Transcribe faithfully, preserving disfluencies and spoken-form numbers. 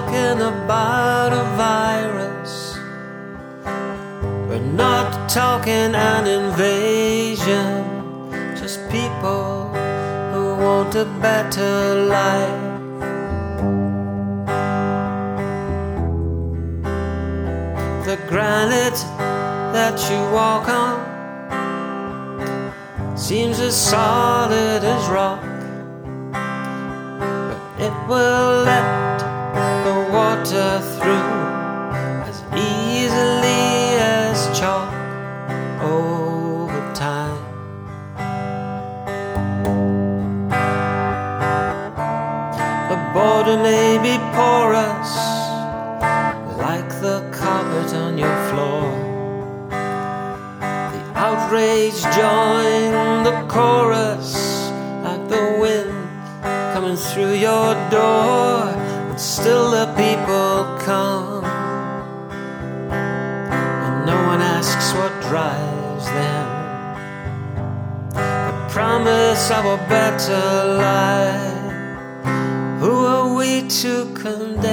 talking about a virus. We're not talking an invasion, just people who want a better life. The granite that you walk on seems as solid as rock, but it will let the water through as easily as chalk over time. The border may be porous like the carpet on your floor. The outrage join the chorus like the wind coming through your door, and still the people come, and no one asks what drives them. The promise of a better life. Who are we to condemn?